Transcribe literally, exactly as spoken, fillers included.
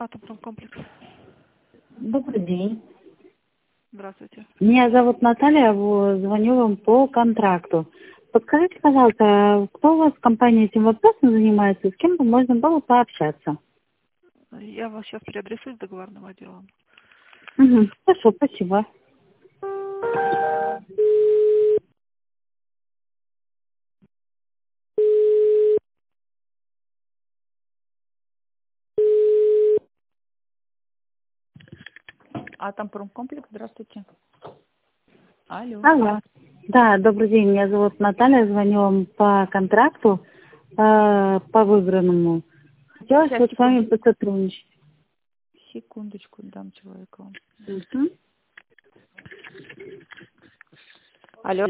Атомпромкомплекс. Добрый день. Здравствуйте. Меня зовут Наталья, вот, звоню вам по контракту. Подскажите, пожалуйста, кто у вас в компании этим вопросом занимается, с кем бы можно было пообщаться? Я вас сейчас переадресую с договорным отделом. Угу. Хорошо, спасибо. Атомпромкомплекс, здравствуйте. Алло. Алло. Да, добрый день, меня зовут Наталья, звоню вам по контракту, э, по выбранному. Хотелось Сейчас, вот с вами секундочку. посотрудничать. Секундочку, дам человеку. Угу. Алло.